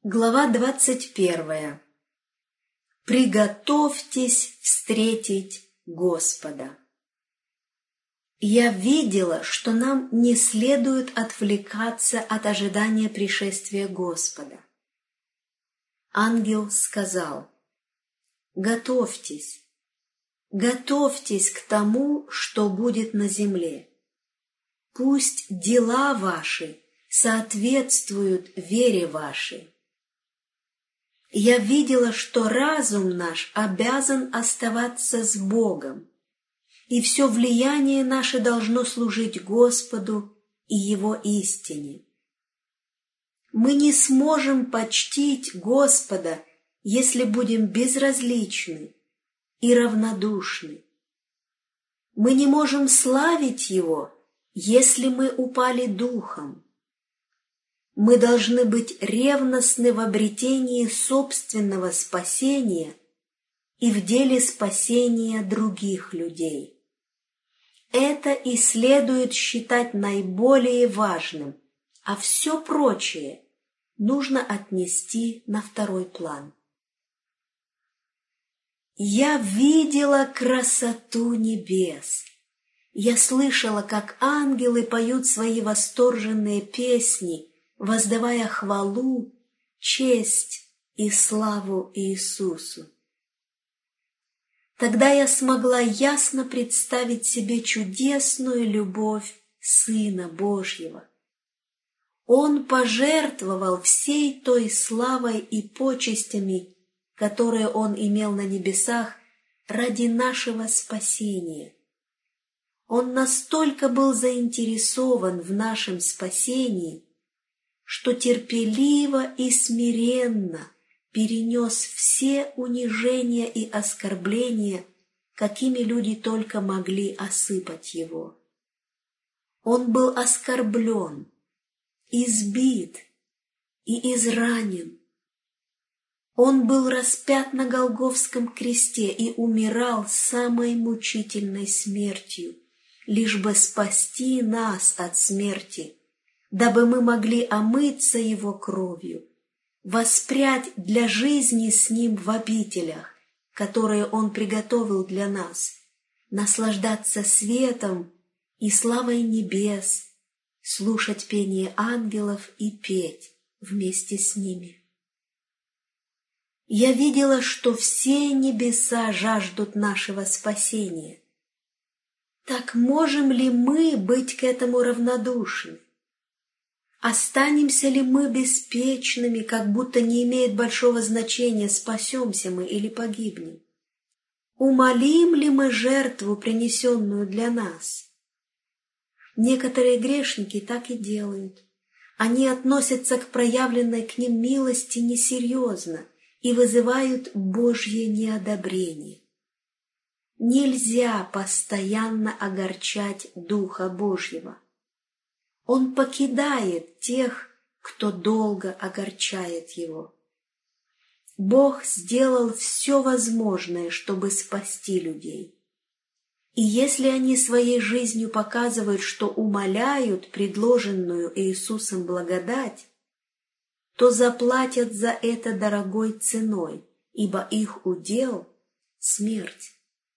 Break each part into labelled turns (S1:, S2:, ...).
S1: Глава 21. Приготовьтесь встретить Господа. Я видела, что нам не следует отвлекаться от ожидания пришествия Господа. Ангел сказал: «Готовьтесь, готовьтесь к тому, что будет на земле. Пусть дела ваши соответствуют вере вашей». Я видела, что разум наш обязан оставаться с Богом, и все влияние наше должно служить Господу и Его истине. Мы не сможем почтить Господа, если будем безразличны и равнодушны. Мы не можем славить Его, если мы упали духом. Мы должны быть ревностны в обретении собственного спасения и в деле спасения других людей. Это и следует считать наиболее важным, а все прочее нужно отнести на второй план. Я видела красоту небес. Я слышала, как ангелы поют свои восторженные песни, воздавая хвалу, честь и славу Иисусу. Тогда я смогла ясно представить себе чудесную любовь Сына Божьего. Он пожертвовал всей той славой и почестями, которые Он имел на небесах, ради нашего спасения. Он настолько был заинтересован в нашем спасении, что терпеливо и смиренно перенес все унижения и оскорбления, какими люди только могли осыпать его. Он был оскорблен, избит и изранен. Он был распят на Голгофском кресте и умирал самой мучительной смертью, лишь бы спасти нас от смерти, дабы мы могли омыться Его кровью, воспрять для жизни с Ним в обителях, которые Он приготовил для нас, наслаждаться светом и славой небес, слушать пение ангелов и петь вместе с ними. Я видела, что все небеса жаждут нашего спасения. Так можем ли мы быть к этому равнодушны? Останемся ли мы беспечными, как будто не имеет большого значения, спасемся мы или погибнем? Умолим ли мы жертву, принесенную для нас? Некоторые грешники так и делают. Они относятся к проявленной к ним милости несерьезно и вызывают Божье неодобрение. Нельзя постоянно огорчать Духа Божьего. Он покидает тех, кто долго огорчает Его. Бог сделал все возможное, чтобы спасти людей. И если они своей жизнью показывают, что умаляют предложенную Иисусом благодать, то заплатят за это дорогой ценой, ибо их удел — смерть.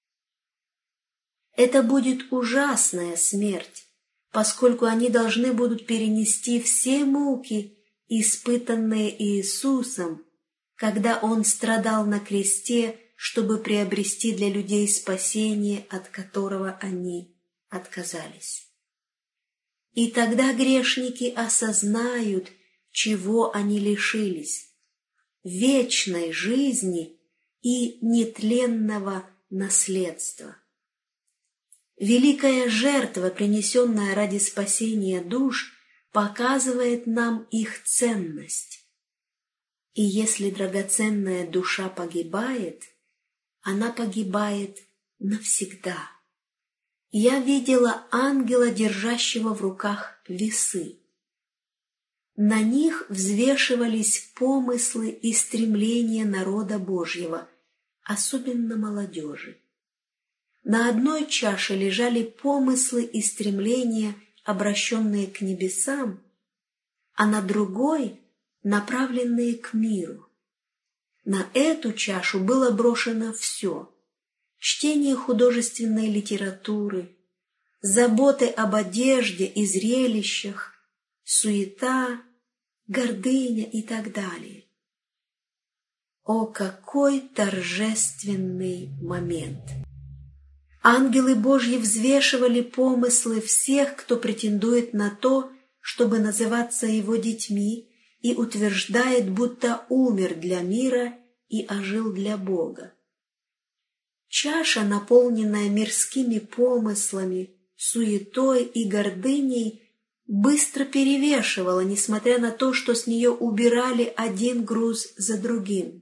S1: Это будет ужасная смерть, поскольку они должны будут перенести все муки, испытанные Иисусом, когда Он страдал на кресте, чтобы приобрести для людей спасение, от которого они отказались. И тогда грешники осознают, чего они лишились — вечной жизни и нетленного наследства. Великая жертва, принесенная ради спасения душ, показывает нам их ценность. И если драгоценная душа погибает, она погибает навсегда. Я видела ангела, держащего в руках весы. На них взвешивались помыслы и стремления народа Божьего, особенно молодежи. На одной чаше лежали помыслы и стремления, обращенные к небесам, а на другой направленные к миру. На эту чашу было брошено все: чтение художественной литературы, заботы об одежде и зрелищах, суета, гордыня и так далее. О, какой торжественный момент! Ангелы Божьи взвешивали помыслы всех, кто претендует на то, чтобы называться его детьми, и утверждает, будто умер для мира и ожил для Бога. Чаша, наполненная мирскими помыслами, суетой и гордыней, быстро перевешивала, несмотря на то, что с нее убирали один груз за другим.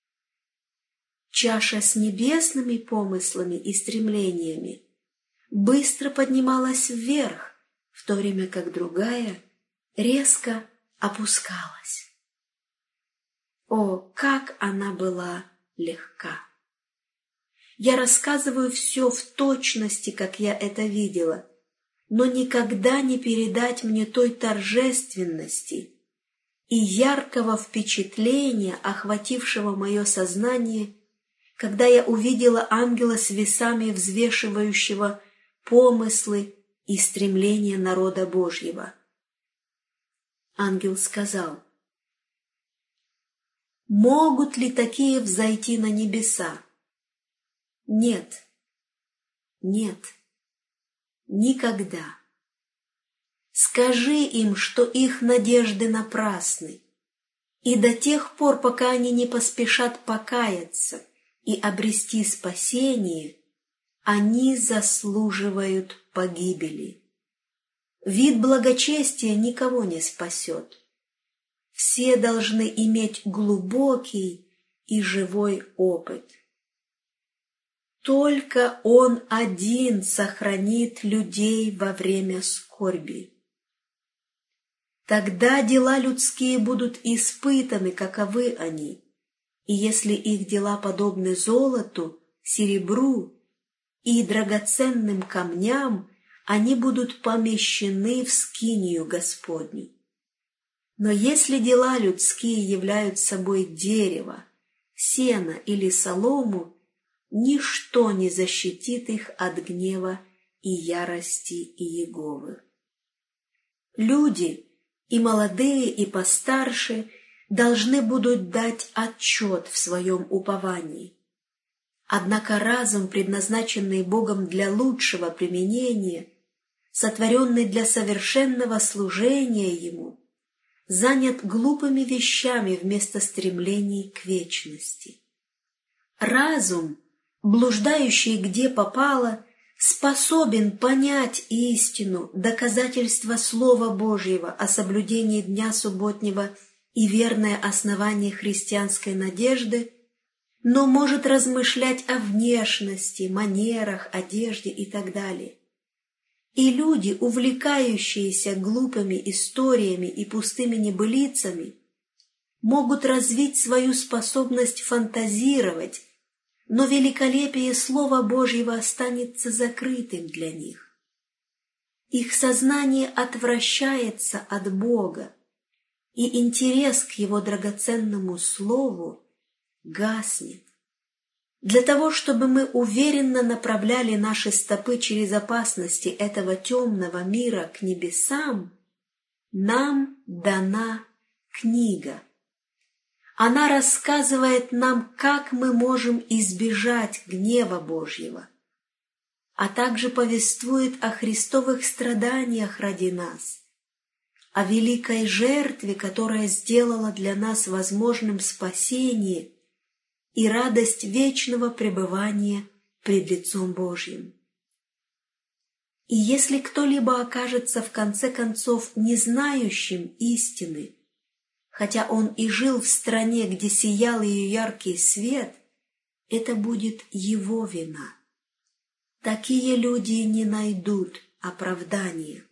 S1: Чаша с небесными помыслами и стремлениями быстро поднималась вверх, в то время как другая резко опускалась. О, как она была легка! Я рассказываю все в точности, как я это видела, но никогда не передать мне той торжественности и яркого впечатления, охватившего мое сознание, когда я увидела ангела с весами, взвешивающего помыслы и стремления народа Божьего. Ангел сказал: «Могут ли такие взойти на небеса? Нет, нет, никогда. Скажи им, что их надежды напрасны, и до тех пор, пока они не поспешат покаяться и обрести спасение, они заслуживают погибели. Вид благочестия никого не спасет. Все должны иметь глубокий и живой опыт. Только Он один сохранит людей во время скорби. Тогда дела людские будут испытаны, каковы они, и если их дела подобны золоту, серебру и драгоценным камням, они будут помещены в скинию Господню. Но если дела людские являются собой дерево, сено или солому, ничто не защитит их от гнева и ярости Иеговы. Люди, и молодые, и постарше, должны будут дать отчет в своем уповании. Однако разум, предназначенный Богом для лучшего применения, сотворенный для совершенного служения Ему, занят глупыми вещами вместо стремлений к вечности. Разум, блуждающий где попало, способен понять истину, доказательство Слова Божьего о соблюдении дня субботнего и верное основание христианской надежды, но может размышлять о внешности, манерах, одежде и так далее. И люди, увлекающиеся глупыми историями и пустыми небылицами, могут развить свою способность фантазировать, но великолепие Слова Божьего останется закрытым для них. Их сознание отвращается от Бога, и интерес к Его драгоценному Слову гаснет. Для того, чтобы мы уверенно направляли наши стопы через опасности этого темного мира к небесам, нам дана книга. Она рассказывает нам, как мы можем избежать гнева Божьего, а также повествует о христовых страданиях ради нас, о великой жертве, которая сделала для нас возможным спасение и радость вечного пребывания пред лицом Божьим. И если кто-либо окажется в конце концов не знающим истины, хотя он и жил в стране, где сиял ее яркий свет, это будет его вина. Такие люди не найдут оправдания.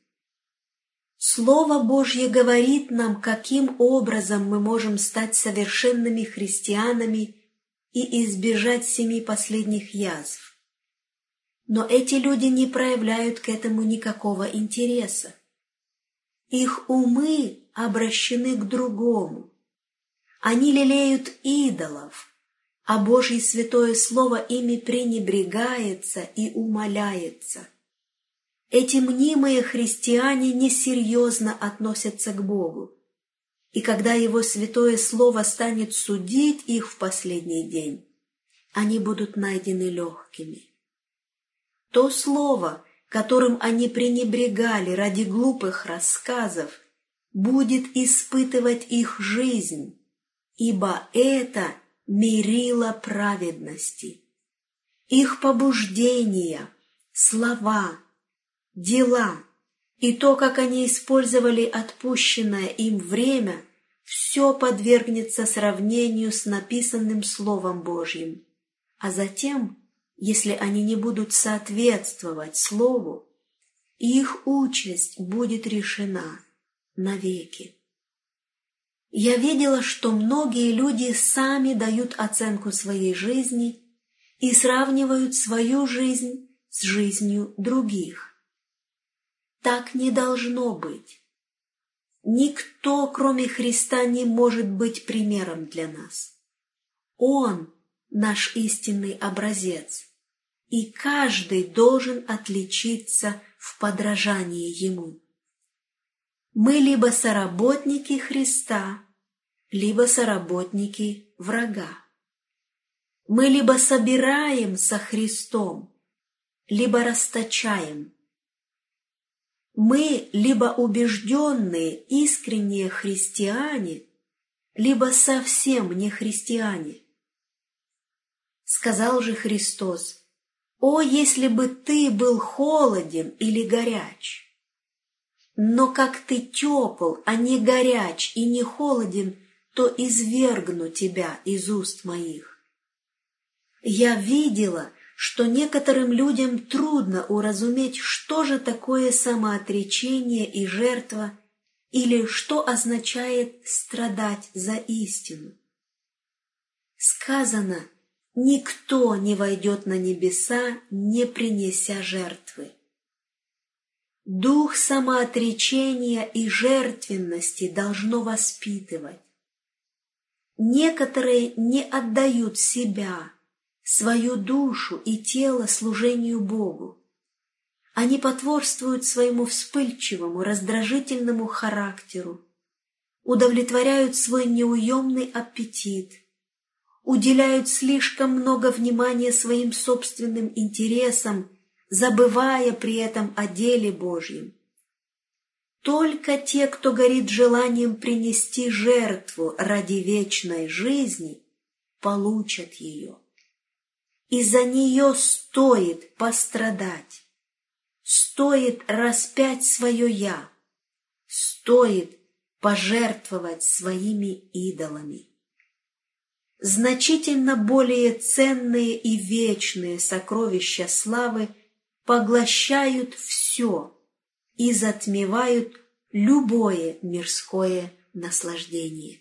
S1: Слово Божье говорит нам, каким образом мы можем стать совершенными христианами и избежать 7 последних язв. Но эти люди не проявляют к этому никакого интереса. Их умы обращены к другому. Они лелеют идолов, а Божье святое слово ими пренебрегается и умаляется. Эти мнимые христиане несерьезно относятся к Богу, и когда Его святое слово станет судить их в последний день, они будут найдены легкими. То слово, которым они пренебрегали ради глупых рассказов, будет испытывать их жизнь, ибо это мерило праведности. Их побуждения, слова, дела и то, как они использовали отпущенное им время, все подвергнется сравнению с написанным Словом Божьим, а затем, если они не будут соответствовать Слову, их участь будет решена навеки. Я видела, что многие люди сами дают оценку своей жизни и сравнивают свою жизнь с жизнью других. Так не должно быть. Никто, кроме Христа, не может быть примером для нас. Он – наш истинный образец, и каждый должен отличиться в подражании Ему. Мы либо соработники Христа, либо соработники врага. Мы либо собираем со Христом, либо расточаем. Мы либо убежденные, искренние христиане, либо совсем не христиане. Сказал же Христос: «О, если бы ты был холоден или горяч! Но как ты тепл, а не горяч и не холоден, то извергну тебя из уст моих». Я видела, что некоторым людям трудно уразуметь, что же такое самоотречение и жертва, или что означает страдать за истину. Сказано: «Никто не войдет на небеса, не принеся жертвы». Дух самоотречения и жертвенности должно воспитывать. Некоторые не отдают себя, свою душу и тело служению Богу. Они потворствуют своему вспыльчивому, раздражительному характеру, удовлетворяют свой неуемный аппетит, уделяют слишком много внимания своим собственным интересам, забывая при этом о деле Божьем. Только те, кто горит желанием принести жертву ради вечной жизни, получат ее. И за нее стоит пострадать, стоит распять свое «я», стоит пожертвовать своими идолами. Значительно более ценные и вечные сокровища славы поглощают все и затмевают любое мирское наслаждение.